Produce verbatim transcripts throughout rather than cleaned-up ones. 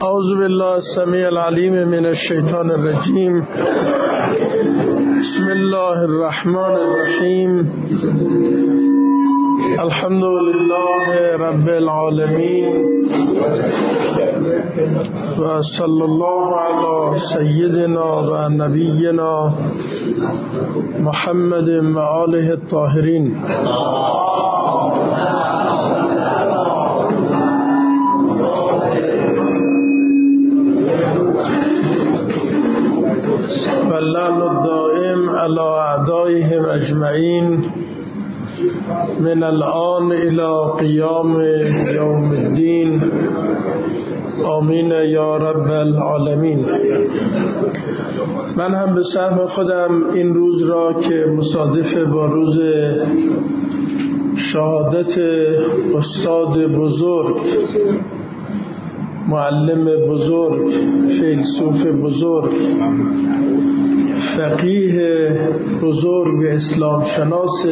اعوذ بالله السمیع العلیم من الشیطان الرجیم. بسم الله الرحمن الرحیم. الحمد لله رب العالمین و صلی الله علی سیدنا و نبینا محمد و آله الطاهرین. واللعن الدائم على أعدائهم أجمعين من الآن إلى قيام يوم الدين آمین یا رب العالمین. من هم به سهم خودم این روز را که مصادف با روز شهادت استاد بزرگ، معلم بزرگ، فیلسوف بزرگ، فقیه بزرگ، اسلام شناس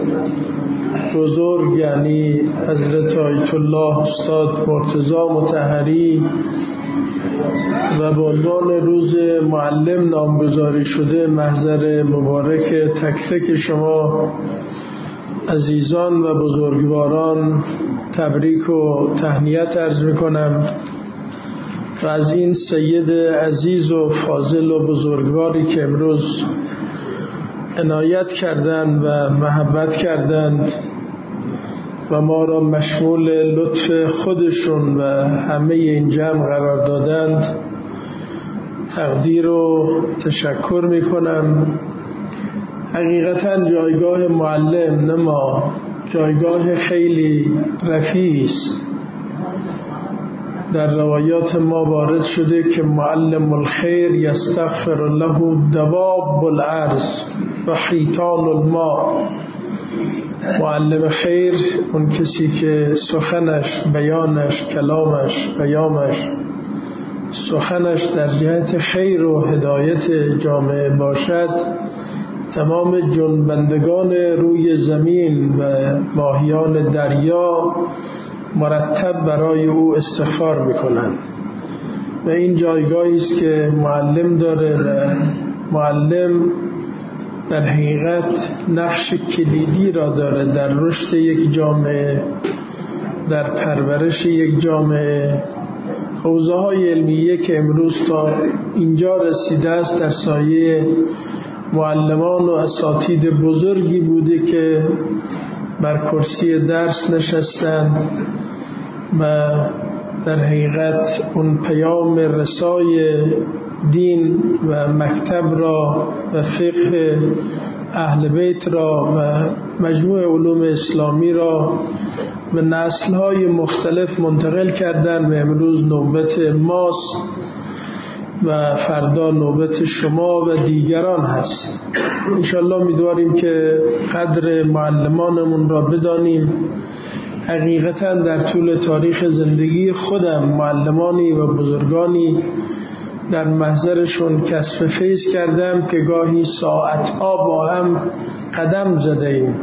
بزرگ، یعنی حضرت آیت الله استاد مرتضی مطهری و به عنوان روز معلم نامگذاری شده، محضر مبارک تک تک شما عزیزان و بزرگواران تبریک و تهنیت عرض میکنم و از این سید عزیز و فاضل و بزرگواری که امروز عنایت کردند و محبت کردند و ما را مشمول لطف خودشون و همه این جمع قرار دادند تقدیر و تشکر میکنم. حقیقتا جایگاه معلم نما جایگاه خیلی رفیع است. در روایات ما وارد شده که معلم الخیر یستغفر له دواب الارض و حیتان الماء. معلم خیر اون کسی که سخنش، بیانش، کلامش، پیامش، سخنش در جهت خیر و هدایت جامعه باشد، تمام جنبندگان روی زمین و ماهیان دریا مرتب برای او استغفار میکنند و این جایگاهی است که معلم داره و معلم در حقیقت نقش کلیدی را داره در رشد یک جامعه، در پرورش یک جامعه. حوزه های علمیه که امروز تا اینجا رسیده است در سایه معلمان و اساتید بزرگی بوده که بر کرسی درس نشستند و در حقیقت اون پیام رسای دین و مکتب را و فقه اهل بیت را و مجموع علوم اسلامی را به نسل‌های مختلف منتقل کردند و امروز نوبت ماست و فردا نوبت شما و دیگران هست. انشالله امیدواریم که قدر معلمانمون را بدانیم. حقیقتا در طول تاریخ زندگی خودم معلمانی و بزرگانی در محضرشون کسب فیض کردم که گاهی ساعتها با هم قدم زده ایم،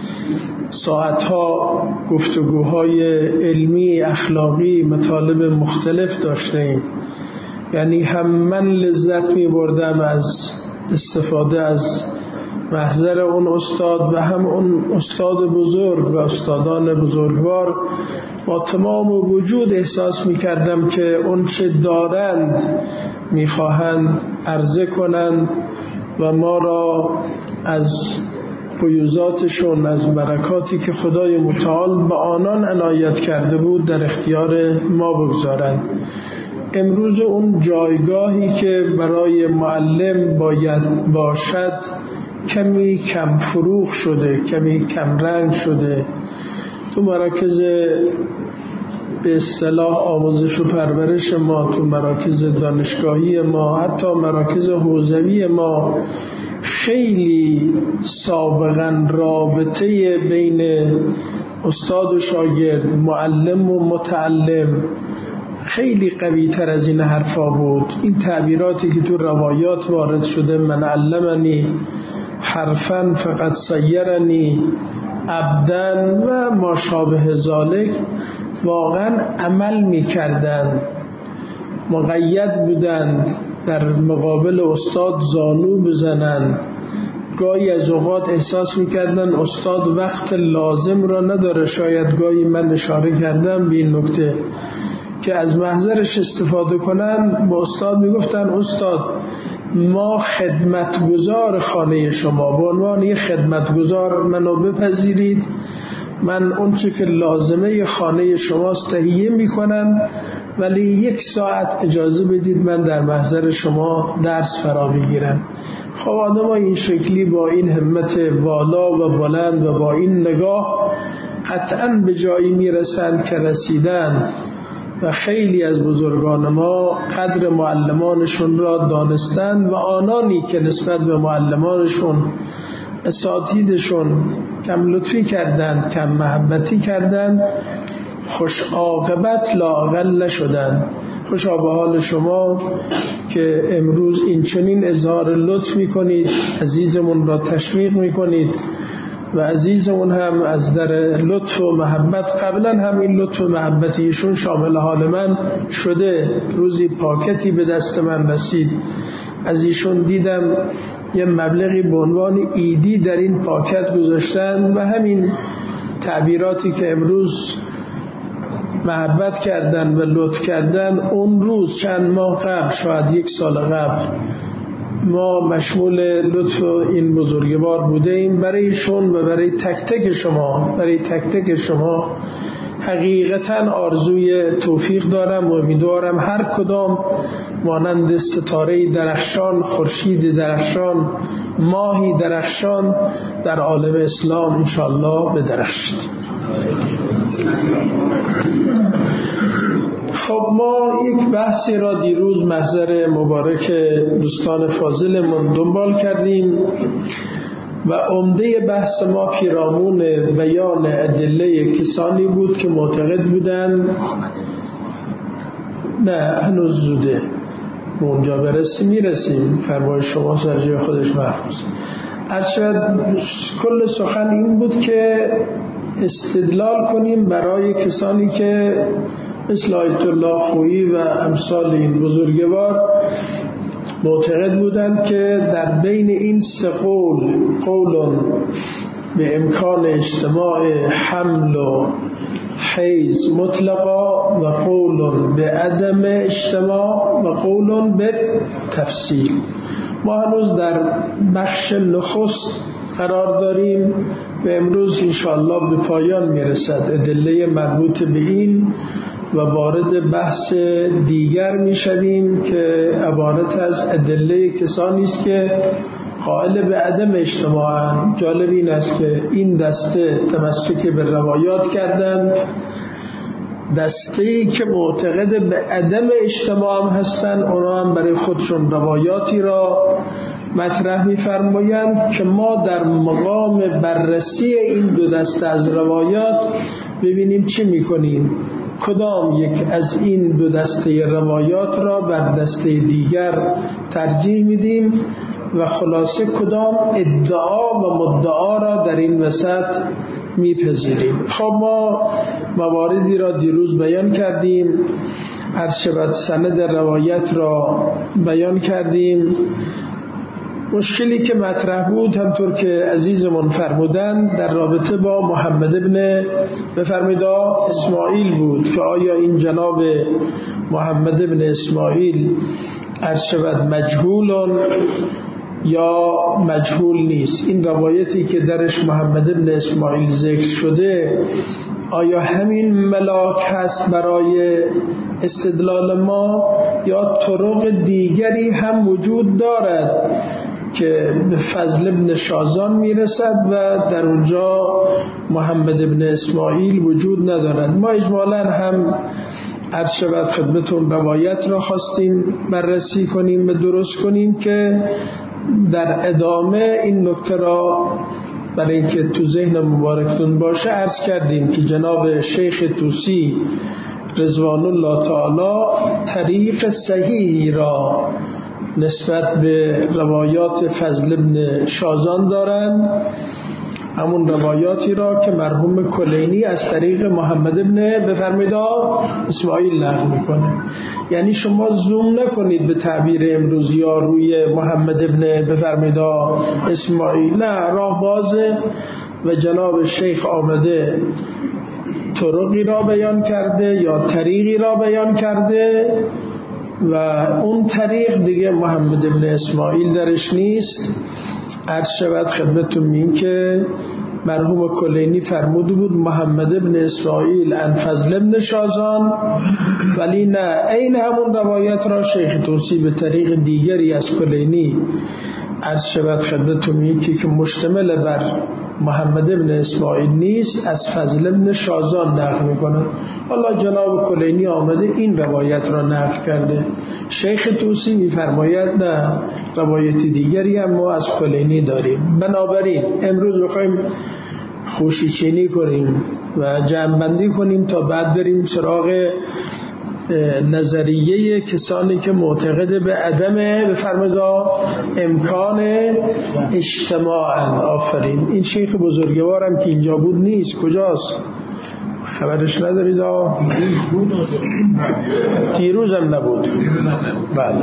ساعتها گفتگوهای علمی، اخلاقی، مطالب مختلف داشته ایم. یعنی هم من لذت می بردم از استفاده از محضر اون استاد و هم اون استاد بزرگ و استادان بزرگوار. با تمام وجود احساس می کردم که اون چه دارند می خواهند عرضه کنند و ما را از فیوزاتشون، از برکاتی که خدای متعال به آنان عنایت کرده بود در اختیار ما بگذارند. امروز اون جایگاهی که برای معلم باید باشد کمی کم فروغ شده، کمی کم رنگ شده. تو مراکز به اصطلاح آموزش و پرورش ما، تو مراکز دانشگاهی ما، حتی مراکز حوزوی ما خیلی سابقاً رابطه بین استاد و شاگرد، معلم و متعلم خیلی قوی تر از این حرفا بود. این تعبیراتی که تو روایات وارد شده، من علمنی حرفاً فقط سیرنی عبدن و ما شابه ذالک، واقعا عمل میکردن مقید بودند در مقابل استاد زانو بزنند. گاهی از اوقات احساس میکردن استاد وقت لازم را نداره. شاید گاهی من اشاره کردم به این نکته که از محضرش استفاده کنن. با استاد میگفتن استاد ما خدمتگزار خانه شما، به عنوان یک خدمتگزار منو بپذیرید، من اون چه که لازمه خانه شماست تهیه میکنم، ولی یک ساعت اجازه بدید من در محضر شما درس فرا بگیرم. خب آدم ها این شکلی با این همت والا و بلند و با این نگاه قطعا به جایی میرسند که رسیدن. و خیلی از بزرگان ما قدر معلمانشون را دانستند و آنانی که نسبت به معلمانشون اساتیدشون کم لطفی کردند، کم محبتی کردند، خوش عاقبت لااقل نشدند. خوشا به حال شما که امروز این چنین اظهار لطف میکنید، عزیزمون را تشویق میکنید و عزیزمون هم از در لطف و محبت، قبلا هم این لطف و محبت ایشون شامل حال من شده. روزی پاکتی به دست من رسید، از ایشون دیدم یه مبلغی به عنوان ایدی در این پاکت گذاشتن و همین تعبیراتی که امروز محبت کردن و لطف کردن، اون روز چند ماه قبل، شاید یک سال قبل، ما مشمول لطف این بزرگوار بوده ایم. برایشون و برای تک تک شما، برای تک تک شما حقیقتا آرزوی توفیق دارم و امیدوارم هر کدام مانند ستاره درخشان، خورشید درخشان، ماهی درخشان در عالم اسلام انشاءالله بدرخشید. خب ما یک بحثی را دیروز محضر مبارک دوستان فاضلمون دنبال کردیم و عمده بحث ما پیرامون بیان ادله کسانی بود که معتقد بودند، نه هنوز زوده، اونجا برسیم میرسیم، فرمای شما سر جای خودش محفوظ. ارشد کل سخن این بود که استدلال کنیم برای کسانی که مثل آیت الله خویی و امثال این بزرگوار معتقد بودند که در بین این سه قول، قول به امکان اجتماع حمل و حیض مطلقا و قول به عدم اجتماع و قول به تفصیل، ما هنوز در بخش نخست قرار داریم و امروز انشاءالله به پایان میرسد ادله مربوط به این و وارد بحث دیگر میشویم که عبارت از ادله کسانی است که قائل به عدم اجتماع. جالب این است که این دسته تمسک به روایات کردند، دسته‌ای که معتقد به عدم اجتماع هم هستند اونا هم برای خودشون روایاتی را مطرح می‌فرمایند که ما در مقام بررسی این دو دسته از روایات ببینیم چی می‌کنیم، کدام یک از این دو دسته روایات را بر دسته دیگر ترجیح میدیم و خلاصه کدام ادعا و مدعا را در این وسط میپذیریم. خب ما مواردی را دیروز بیان کردیم، ارشد سند روایت را بیان کردیم. مشکلی که مطرح بود همطور که عزیزمون فرمودن در رابطه با محمد ابن بفرمیدا اسماعیل بود که آیا این جناب محمد ابن اسماعیل ارشد مجهول یا مجهول نیست. این روایتی که درش محمد ابن اسماعیل ذکر شده آیا همین ملاک هست برای استدلال ما یا طرق دیگری هم وجود دارد که به فضل ابن شازان میرسد و در اونجا محمد ابن اسماعیل وجود ندارد؟ ما اجمالاً هم عرض شود خدمتون روایت را خواستیم بررسی کنیم و درست کنیم که در ادامه این نکته را برای اینکه تو ذهن مبارکتون باشه عرض کردیم که جناب شیخ طوسی رضوان الله تعالی طریق صحیحی را نسبت به روایات فضل ابن شازان دارند، همون روایاتی را که مرحوم کلینی از طریق محمد ابن بفرمیدا اسماعیل نقل میکنه. یعنی شما زوم نکنید به تعبیر امروزی ها روی محمد ابن بفرمایید اسماعیل، نه، راه بازه و جناب شیخ آمده طرقی را بیان کرده یا طریقی را بیان کرده و اون طریق دیگه محمد ابن اسماعیل درش نیست. عرض شود خدمتتون میگم که مرحوم کلینی فرموده بود محمد ابن اسماعیل عن فضل ابن شازان، ولی نه، این همون روایت را شیخ توسی به طریق دیگری از کلینی عرض شود خدمتتون میگم که مشتمل بر محمد ابن اسماعیل نیست، از فضل ابن شازان نقل میکنه. حالا جناب کلینی آمده این روایت را نقل کرده، شیخ توسی میفرماید نه، روایت دیگری هم ما از کلینی داریم. بنابراین امروز بخوایم خوشیچینی کنیم و جمع‌بندی کنیم تا بعد بریم سراغ نظریه کسانی که معتقد به عدم بفرمایید امکان اجتماع. آفرین. این شیخ بزرگوارم که اینجا بود نیست، کجاست؟ خبرش ندارید؟ دیروز هم نبود. بله.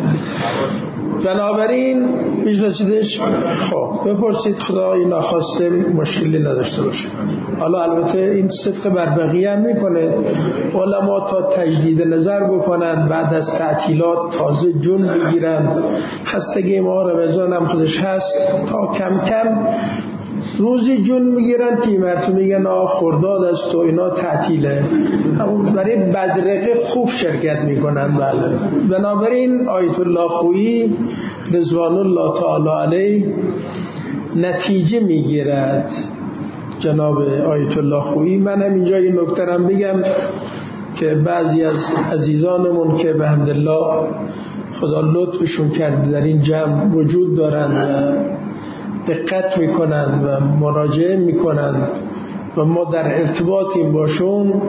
بنابراین میشناسیدش؟ خب بپرسید، خدا این ناخواسته مشکلی نداشته باشه. حالا البته این صدق بر بقیه هم میکنه، علما تا تجدید نظر بکنن بعد از تعطیلات تازه جون بگیرن، خستگی ما رمضان هم خودش هست، تا کم کم روزی جون میگیرن که مرتب میگن آه خرداد است و اینا تعطیله، همون برای بدرقه خوب شرکت میکنن. بله. بنابراین آیت الله خویی رضوان الله تعالی علیه نتیجه میگیرد. جناب آیت الله خویی، من هم اینجا این نکته رو بگم که بعضی از عزیزانمون که به حمدالله خدا لطفشون کرد در این جمع وجود دارن و دقت میکنن و مراجعه میکنن و ما در ارتباطیم باشون.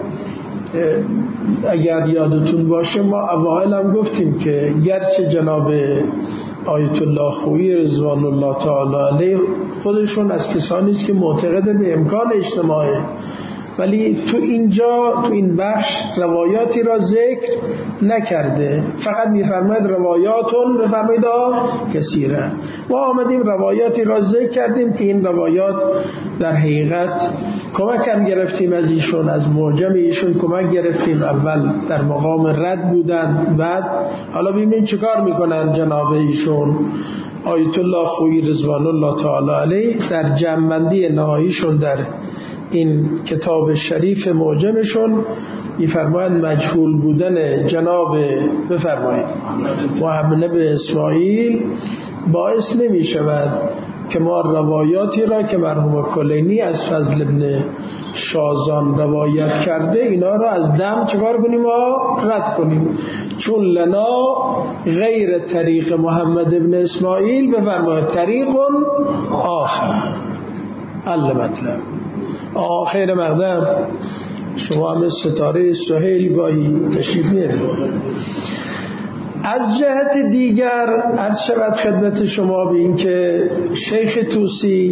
اگر یادتون باشه ما اوائل هم گفتیم که گرچه جناب آیت الله خویی رضوان الله تعالی علیه خودشون از کسانی است که معتقد به امکان اجتماعه، ولی تو اینجا تو این بخش روایاتی را ذکر نکرده، فقط میفرماید روایاتون بفرمایید کثیره. ما آمدیم روایاتی را ذکر کردیم که این روایات در حقیقت کمک هم گرفتیم از ایشون، از معجم ایشون کمک گرفتیم. اول در مقام رد بودن، بعد حالا ببینیم چیکار میکنن جناب ایشون آیت الله خویی رضوان الله تعالی علیه در جمع‌بندی نهاییشون در این کتاب شریف معجمشون میفرمایند مجهول بودن جناب بفرمایید محمد ابن اسماعیل باعث نمی شود که ما روایاتی را که مرحوم کلینی از فضل ابن شازان روایت کرده اینا را از دم چکار کنیم و رد کنیم، چون لنا غیر طریق محمد ابن اسماعیل بفرمایید طریق آخر. حل مطلب. آخر مقدم شما هم ستاره سهیل گاهی تشریف میارید. از جهت دیگر عرض شود خدمت شما به این که شیخ توسی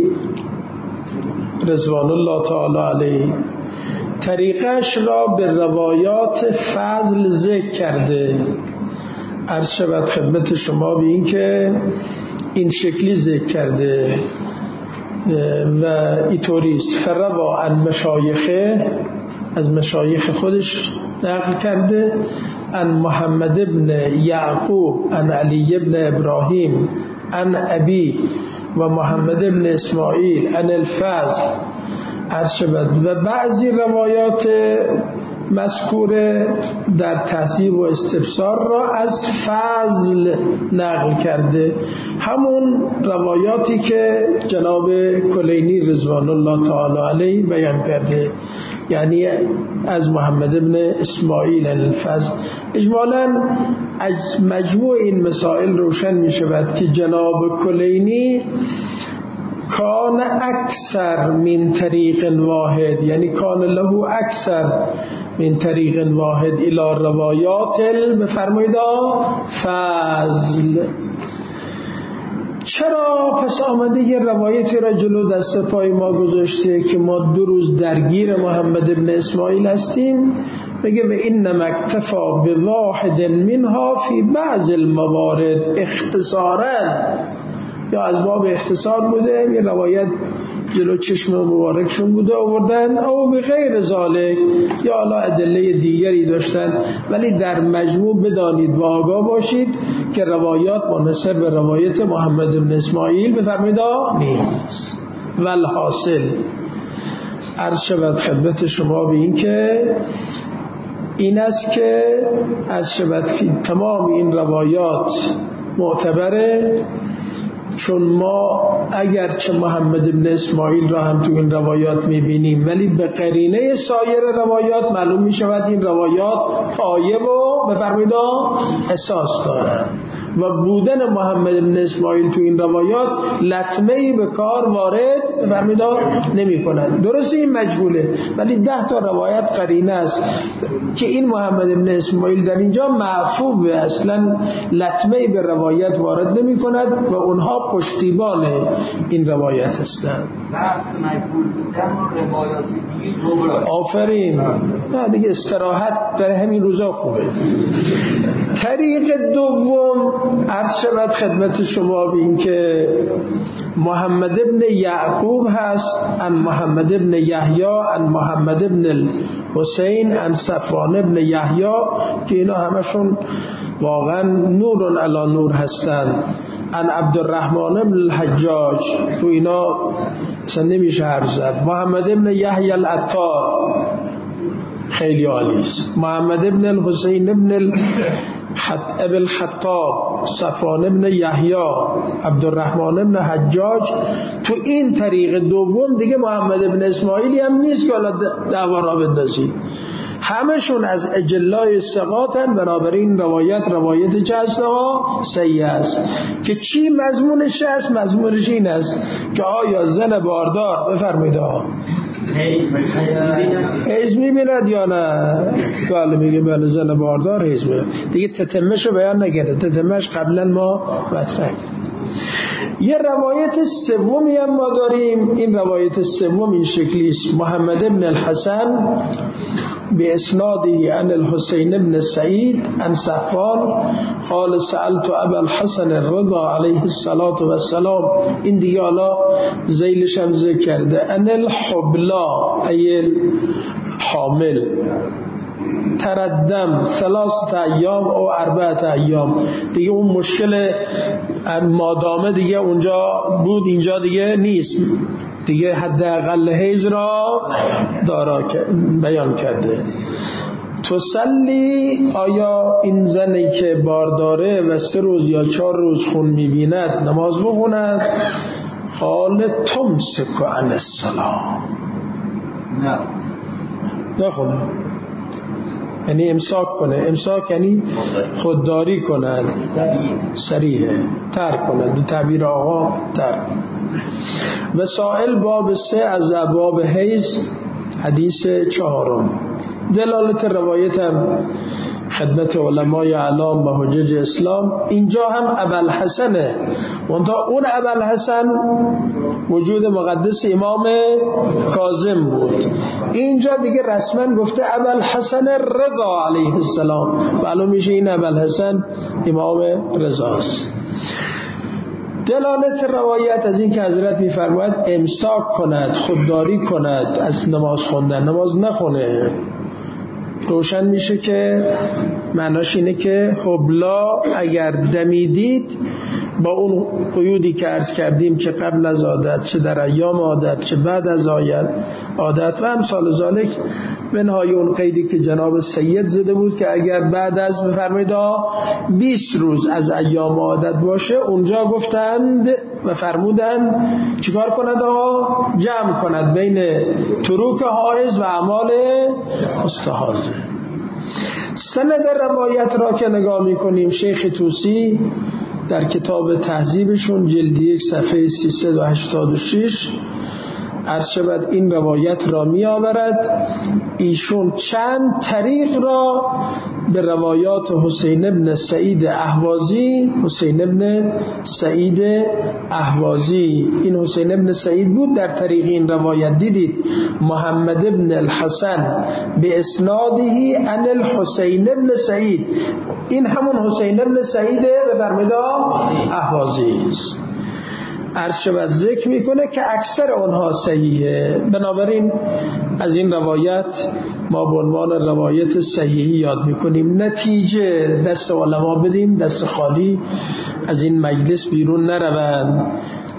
رضوان الله تعالی علیه طریقش را به روایات فضل ذکر کرده. عرض شود خدمت شما به این که این شکلی ذکر کرده و ایطوریست فروا عن مشایخه، از مشایخ خودش نقل کرده، عن محمد ابن یعقوب عن علی ابن ابراهیم عن ابی و محمد ابن اسماعیل عن الفضل عرض شود. و بعضی روایات مذکوره در تحصیب و استبصار را از فضل نقل کرده، همون روایاتی که جناب کلینی رضوان الله تعالی علیه بیان کرده، یعنی از محمد ابن اسماعیل الفضل. اجمالاً از مجموع این مسائل روشن می شود که جناب کلینی کان اکثر من طریق واحد، یعنی کان له اکثر من طریق واحد الى روایات بفرمایید فضل. چرا پس آمده یه روایتی را جلو دست پای ما گذاشته که ما دو روز درگیر محمد ابن اسماعیل هستیم میگه و انما اکتفا بواحد منها فی بعض الموارد اختصارا، یا از باب اختصار بوده، یه روایت جلو چشم مبارکشون بوده آوردن، او به غیر ذالک، یا حالا ادله دیگری داشتن، ولی در مجموع بدانید و آگاه باشید که روایات منحصر به روایت محمد بن اسماعیل بفرمایید نیست. والحاصل عرض شود خدمت شما به این که این است که از شود که تمام این روایات معتبره، چون ما اگرچه محمد بن اسماعیل را هم تو این روایات میبینیم، ولی به قرینه سایر روایات معلوم میشود این روایات پایه و بفرمایید اساس دارند و بودن محمد بن اسماعیل تو این روایات لطمه‌ای به کار وارد بفرمایید نمی کنند. درسته این مجهوله، ولی ده تا روایت قرینه است که این محمد بن اسماعیل در اینجا معفو و اصلا لطمه‌ای به روایت وارد نمی کند و اونها پشتیبان این روایت هستند. آفرین. نه دیگه استراحت برای همین روزا خوبه. طریق دوم عرض شود خدمت شما به این که محمد ابن یعقوب هست، ان محمد ابن یحیی، ان محمد ابن الحسین، ان صفوان ابن یحیی، که اینا همشون واقعا نور علی نور هستند. ان عبدالرحمن ابن الحجاج، تو اینا اصلا نمیشه حرف زد. محمد ابن یحیی العطار خیلی عالی است. محمد ابن الحسین ابن ابن الخطاب، صفوان ابن یحیی، عبدالرحمن ابن حجاج. تو این طریق دوم دیگه محمد ابن اسماعیلی هم نیست که حالا دعوا را بندازید، همشون از اجلای ثقاتن. بنابراین روایت روایت جزدها صحیح است. که چی مضمونش است؟ مضمونش این است که آیا زن باردار بفرمایید حیض میبیند یا نه؟ بله میگه بله زن باردار حیض میبیند. دیگه تتمهش رو بیان نکرده، تتمهش قبلا ما مطرح. یه روایت سومی هم ما داریم. این روایت سوم این شکلی است: محمد ابن الحسن به اسناده عن الحسین ابن سعید عن صفوان قال سألت ابا الحسن الرضا علیه الصلاة والسلام. این دیگه حالا ذیلش هم ذکر کرده. ان الحبلا ای حامل تردم ثلاثه ایام او اربعه ایام، دیگه اون مشکل مادامه دیگه اونجا بود اینجا دیگه نیست، دیگه حداقل حیض را دارا بیان کرده. تسلی، آیا این زنی که بارداره و سه روز یا چهار روز خون میبیند نماز بخوند؟ قال تمسک عن الصلاة، نه نخونه، یعنی امساک کنه. امساک یعنی خودداری کنه، صریحه، ترک کنه، به تعبیر آقا ترک. وسائل باب سه از ابواب حیض، حدیث چهارم. دلالت روایت هم خدمت علمای اعلام و حجج اسلام. اینجا هم ابوالحسنه، منتها اون ابوالحسن وجود مقدس امام کاظم بود، اینجا دیگه رسما گفته ابوالحسن رضا علیه السلام. معلوم میشه این ابوالحسن امام رضاست. دلالت روایت از این که حضرت میفرماید امساک کند، خودداری کند از نماز خوندن، نماز نخونه، روشن میشه که معناش اینه که حبلا اگر دمیدید با اون قیودی که عرض کردیم، چه قبل از عادت، چه در ایام عادت، چه بعد از عادت و امثال ذالک، منهای اون قیدی که جناب سید زده بود که اگر بعد از بفرمایید بیست روز از ایام عادت باشه، اونجا گفتند و فرمودند چیکار کند آقا؟ جمع کند بین تروک حائض و اعمال مستحاضه. سند روایت را که نگاه میکنیم، شیخ طوسی در کتاب تهذیبشون جلد یک صفحه سیصد و هشتاد و شش عرض شود این روایت را می آورد. ایشون چند طریق را به روایات حسین ابن سعید اهوازی. حسین ابن سعید اهوازی، این حسین ابن سعید بود. در طریق این روایت دیدید محمد ابن الحسن به اسنادهی عن الحسین ابن سعید، این همون حسین ابن سعید بفرمایید اهوازی است. عرش و ذکر میکنه که اکثر اونها صحیحه. بنابراین از این روایت ما به عنوان روایت صحیحی یاد میکنیم. نتیجه دست علما بدیم، دست خالی از این مجلس بیرون نروند.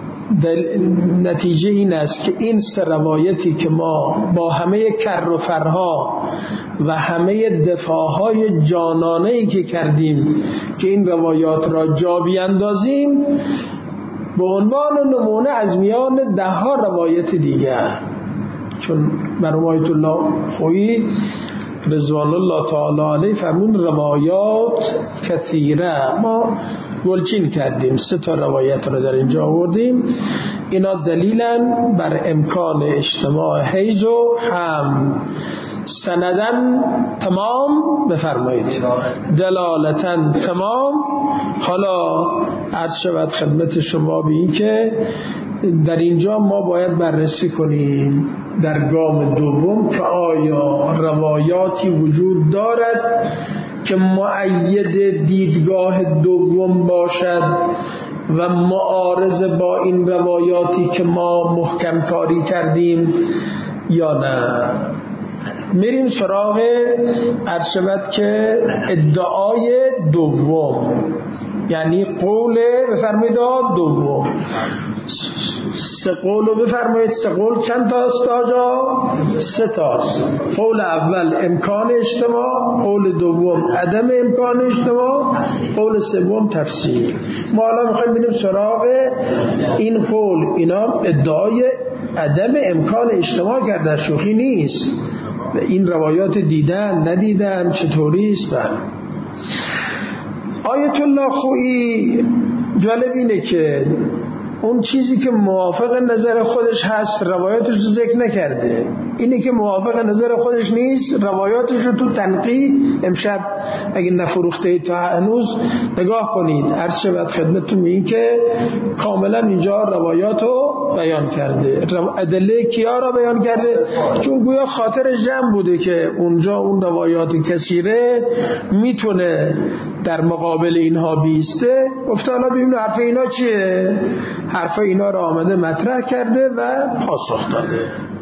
نتیجه این است که این سه روایتی که ما با همه کر و فرها و همه دفاعهای جانانه‌ای که کردیم که این روایات را جا بیاندازیم، به عنوان نمونه از میان ده ها روایت دیگر، چون مرحوم آیت الله خویی رضوان الله تعالی علیه فرمون روایات کثیره، ما گلچین کردیم، سه تا روایت را در اینجا آوردیم. اینا دلیلن بر امکان اجتماع حیض و هم. سندن تمام بفرمایید، دلالتن تمام. حالا عرض شود خدمت شما به این که در اینجا ما باید بررسی کنیم در گام دوم که آیا روایاتی وجود دارد که مؤید دیدگاه دوم باشد و معارض با این روایاتی که ما محکم کاری کردیم یا نه. میریم سراغ عرض شود که ادعای دوم، یعنی قول بفرمایید دوم. سه قول رو بفرمایید. سه قول چند تا است آجا؟ سه تاست. قول اول امکان اجتماع، قول دوم عدم امکان اجتماع، قول سوم تفسیر. ما الان میخوایم بریم سراغ این قول. اینا ادعای عدم امکان اجتماع کردن، شوخی نیست. این روایات دیدن ندیدن چطوری است؟ آیت الله خویی جالب اینه که اون چیزی که موافق نظر خودش هست روایاتش رو ذکر نکرده، اینی که موافق نظر خودش نیست روایاتش رو تو تنقیح امشب اگه نفروخته تا هنوز نگاه کنید. عرض شود خدمتتون این که کاملا اینجا روایات رو بیان کرده. ادله کیا را بیان کرده؟ چون گویا خاطر جمع بوده که اونجا اون روایات کثیره میتونه در مقابل اینها بیسته. گفته حالا ببینیم حرف اینا چیه. حرف اینا را آمده مطرح کرده و پاسخ داده.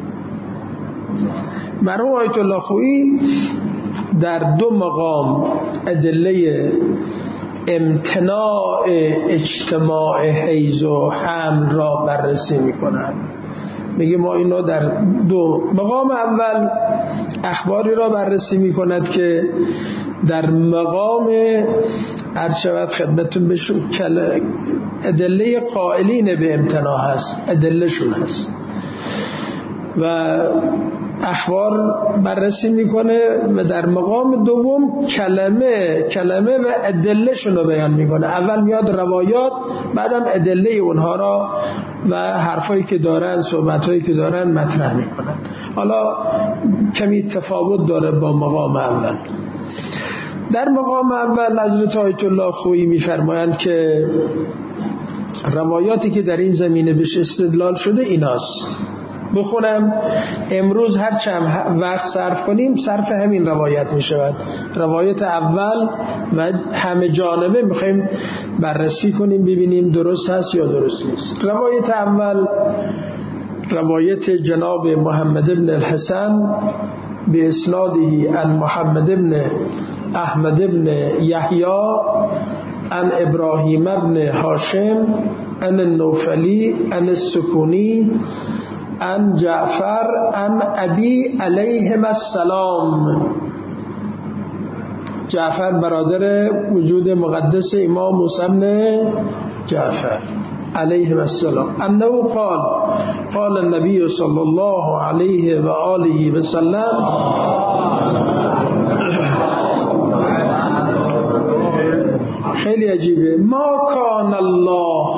مرحوم آیت الله خویی در دو مقام ادله امتناع اجتماع حیض و حمل را بررسی میکنند. میگه ما اینا در دو مقام اول اخباری را بررسی میکند که در مقام عرض شود خدمتون بشون ادله قائلین به امتناع هست، ادله شون هست و اخبار بررسی میکنه و در مقام دوم کلمه کلمه و ادله شون رو بیان میکنه. اول میاد روایات، بعدم ادله اونها را و حرفایی که دارن، صحبتایی که دارن مطرح میکنن. حالا کمی تفاوت داره با مقام اول. در مقام اول حضرت آیت الله خویی میفرمایند که روایاتی که در این زمینه بهش استدلال شده ایناست. بخونم امروز هر چند وقت صرف کنیم صرف همین روایت می شود. روایت اول و همه جانبه میخوایم بررسی کنیم ببینیم درست هست یا درست نیست. روایت اول روایت جناب محمد ابن الحسن به اسنادهی عن محمد ابن احمد ابن یحیی عن ابراهیم ابن هاشم عن النوفلی عن السکونی عن جعفر عن ابی علیهم السلام. جعفر برادر وجود مقدس امام موسی بن جعفر علیهم السلام انه قال قال النبی صلی الله علیه و آله و سلم خیلی عجیبه. ما کان الله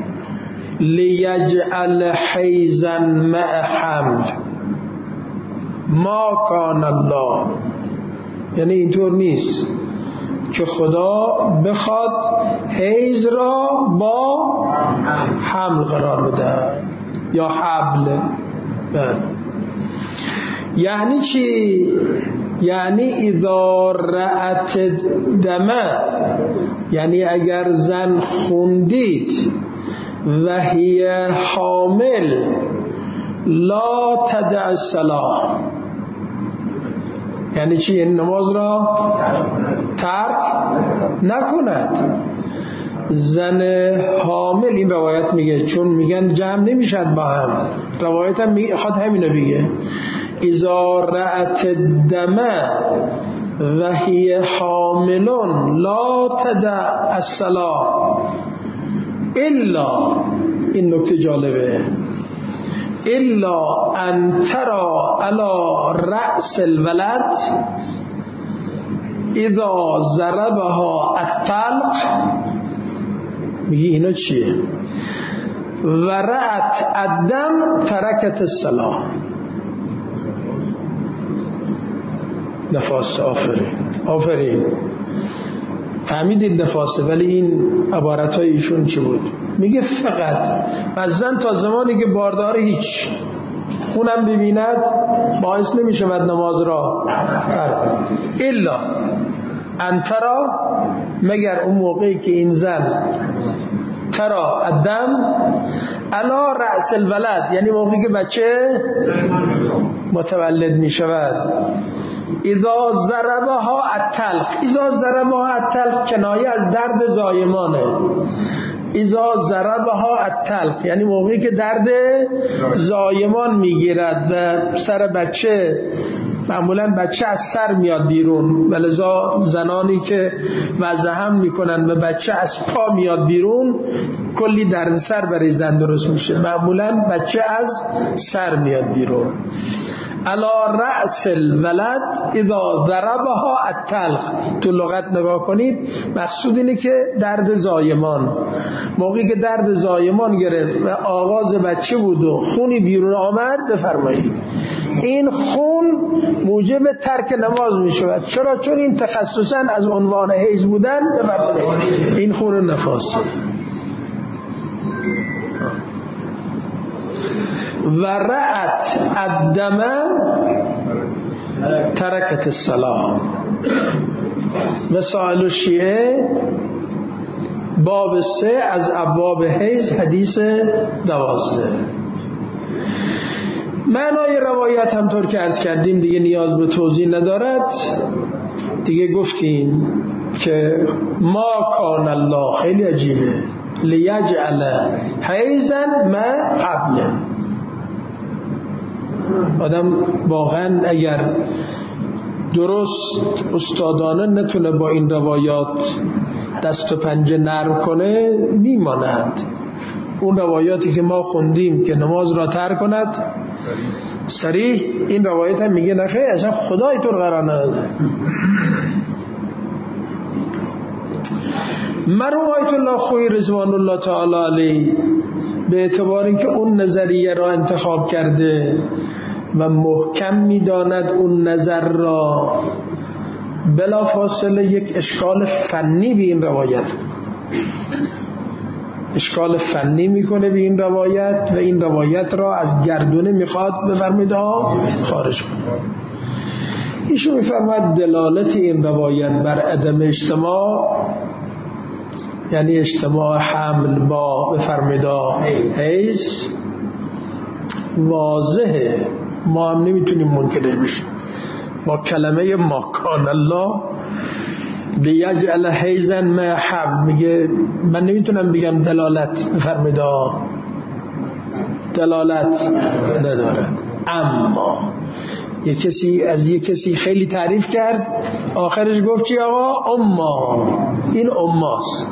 لیجعل حیزا مع حمل. ما کان الله یعنی اینطور نیست که خدا بخواد حیض را با حمل قرار بده یا حبل. یعنی چی؟ یعنی اذا رأت دمه، یعنی اگر زن خوندید و هی حامل لا تدع الصلاة، یعنی چی؟ این نماز را ترک نکند. زن حامل، این روایت میگه، چون میگن جمع نمیشد با هم، روایت هم میخواد همینو بگه، اذا رأت الدم و هی حاملون لا تدع الصلاة الا، این نکته جالبه، الا ان ترى على رأس الولد اذا ضربها الطلق. میگی اینا چیه؟ و رأت الدم ترکت الصلاة. نفاس، آفرین آفرین، فهمیدید نفاسه. ولی این عبارتهای ایشون چی بود؟ میگه فقط از زن تا زمانی که بارداره هیچ خونم ببیند باعث نمیشه و نماز را ترک کند. الا انترا، مگر اون موقعی که این زن ترا الدم علا رأس الولد، یعنی موقعی که بچه متولد میشود. اذا ضربها الطلق، اذا ضربها الطلق کنایه از درد زایمانه. اذا ضربها الطلق یعنی موقعی که درد زایمان میگیرد و سر بچه، معمولا بچه از سر میاد بیرون، ولذا زنانی که وضع هم میکنن و بچه از پا میاد بیرون کلی درد سر برای زن درست میشه. معمولا بچه از سر میاد بیرون. علی رأس الولد اذا ضربها الطلق، تو لغت نگاه کنید مقصود اینه که درد زایمان، موقعی که درد زایمان گرفت و آغاز بچه بود و خونی بیرون آمد، بفرمایید این خون موجب ترک نماز می شود. چرا؟ چون این تخصصا از عنوان حیض بودن، بفرمایید این خون نفاس. و رأت الدم ترکت الصلاة. مسائل الشیعه باب سه از ابواب حیض، حدیث دوازده. معنای روایت همطور که عرض کردیم دیگه نیاز به توضیح ندارد. دیگه گفتیم که ما کان الله، خیلی عجیبه، لیجعل حیضا ما حبل. آدم واقعا اگر درست استادانه نتونه با این روایات دست و پنجه نرم کنه میماند. اون روایاتی که ما خوندیم که نماز را ترک کند صریح، این روایت هم میگه نخیر اصلا خدا اینطور قرار نداده. مرحوم آیت الله خویی رضوان الله تعالی علیه به اعتبار اینکه اون نظریه را انتخاب کرده و محکم میداند اون نظر را، بلا فاصله یک اشکال فنی به این روایت، اشکال فنی میکنه به این روایت و این روایت را از گردونه میخواد بفرمید ها خارج کنه. ایشون میفرماید دلالت این روایت بر عدم اجتماع، یعنی اجتماع حمل با بفرمید حیض، واضحه، ما هم نمیتونیم منکرش بشیم. با کلمه ما کان الله لیجعل حیضا ما حبل، میگه من نمیتونم بگم دلالت بفرمید دلالت نداره. اما یک کسی از یک کسی خیلی تعریف کرد، آخرش گفت چی آقا؟ اما، این اماست.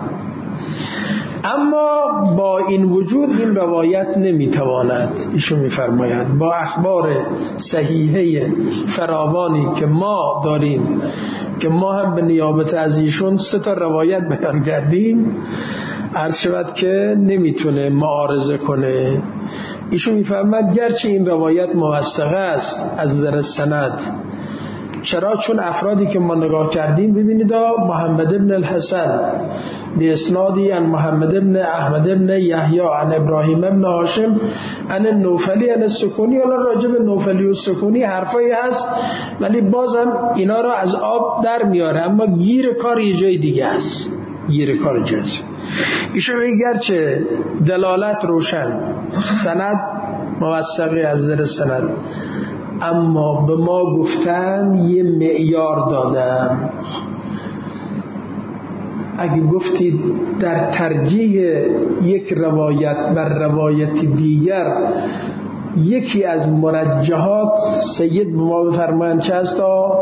اما با این وجود این روایت نمیتواند، ایشون میفرماید با اخبار صحیحه فراوانی که ما داریم، که ما هم به نیابت از ایشون سه تا روایت بیان کردیم، عرض شود که نمیتونه معارضه کنه. ایشون میفرماید گرچه این روایت موثقه است از نظر سند، چرا؟ چون افرادی که ما نگاه کردیم ببینید محمد ابن الحسن به اسنادی عن محمد ابن احمد ابن یحیی عن ابراهیم ابن هاشم عن نوفلی عن السکونی. حالا راجع به نوفلی و سکونی حرفایی هست ولی بازم اینا را از آب در میاره، اما گیر کار یه جای دیگه است، گیر کار جز ایشون میگه گرچه دلالت روشن، سند موثقی از زر سند، اما به ما گفتن یه معیار دادن. اگه گفتید در ترجیح یک روایت بر روایت دیگر یکی از مرجحات سید به ما بفرمایند چه هست؟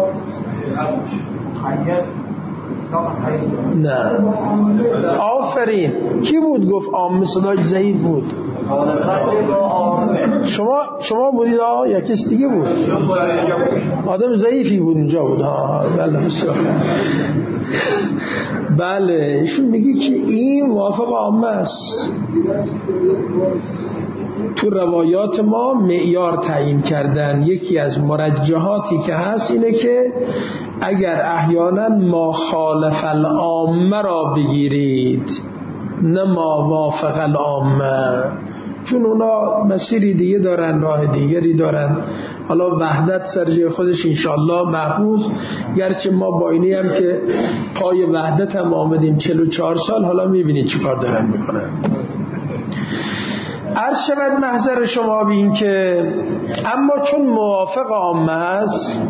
نه آفرین. کی بود گفت عام؟ صداش ضعیف بود. شما شما بودید آه یا کس دیگه بود؟ آدم ضعیفی بود اینجا بود. ها بله بله ایشون میگه که این موافق عامه است. تو روایات ما معیار تعیین کردن. یکی از مرجحاتی که هست اینه که اگر احیانا ما خالف العامه را بگیرید نه ما وافق العامه، چون اونا مسیری دیگه دارن، راه دیگری دارن. حالا وحدت سر خودش انشاءالله محفوظ، گرچه ما با اینی هم که پای وحدت هم آمدیم چهل و چهار سال، حالا میبینید چی کار دارن میکنن. عرض شود محضر شما به این که اما چون موافق عامه است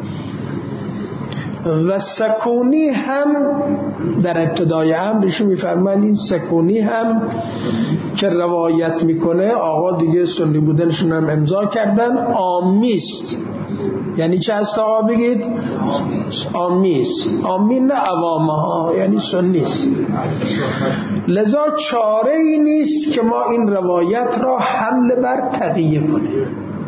و سکونی هم در ابتدای امرشون میفرمان، این سکونی هم که روایت میکنه آقا دیگه سنی بودنشون هم امضا کردن، عامیست. یعنی چه هست آقا بگید؟ عامیست. عامی نه عوامه ها، یعنی سنیست. لذا چاره ای نیست که ما این روایت را حمل بر تقیه کنیم.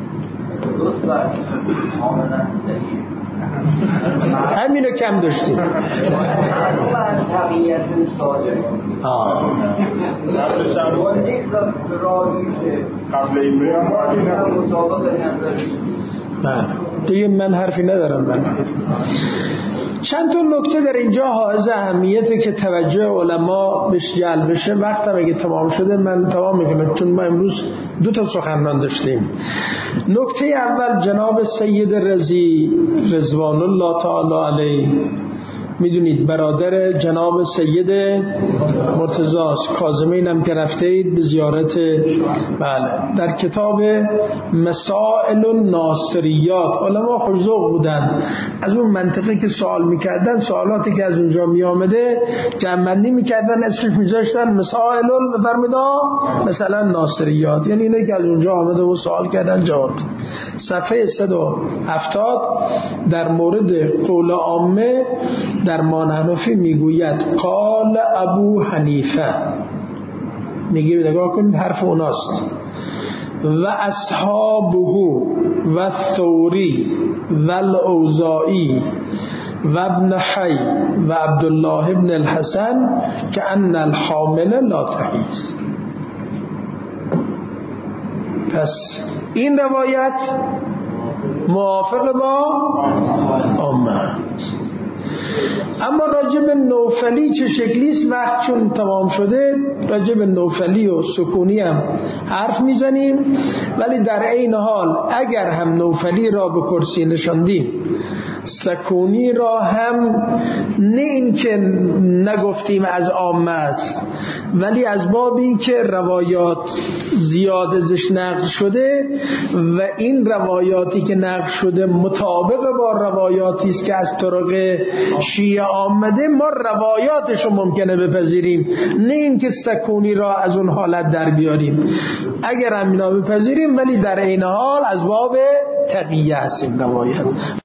همینو کم داشتیم. دیگه من حرفی ندارم. من چند تا نکته در اینجا حائز اهمیته که توجه علما بهش جلب بشه. وقتم اگه تمام شده من تمام میکنم، چون ما امروز دو تا سخنران داشتیم. نکته اول جناب سید رضی رضوان الله تعالی علیه، میدونید برادر جناب سید مرتضی کاظمین هم که رفته اید به زیارت. بله در کتاب مسائل الناصریات علما خوش‌ذوق بودن، از اون منطقه که سوال میکردن، سوالاتی که از اونجا میامده جمع‌بندی میکردن، اسمش میذاشتن مسائل بفرمایید مثلا ناصریات، یعنی اینه که از اونجا آمده و سوال کردن جواب. صفحه صد و هفتاد در مورد قول عامه در ما حنفی میگوید قال ابو حنیفه، میگه نگاه کنید حرف اوناست، و اصحابه و الثوری و الاوزاعی و ابن حی و عبدالله ابن الحسن که ان الحامل لا تحیز. پس این روایت موافق با عامه. اما راجب نوفلی چه شکلیست؟ وقت چون تمام شده راجب نوفلی و سکونی هم حرف میزنیم، ولی در عین حال اگر هم نوفلی را به کرسی نشاندیم سکونی را هم نه این که نگفتیم از عامه است، ولی از بابی که روایات زیاد ازش نقل شده و این روایاتی که نقل شده مطابق با روایاتی است که از طرق شیعه آمده، ما روایاتش رو ممکنه بپذیریم، نه این که سکونی را از اون حالت در بیاریم. اگر هم اینا بپذیریم ولی در عین حال از باب تقیه است این روایت.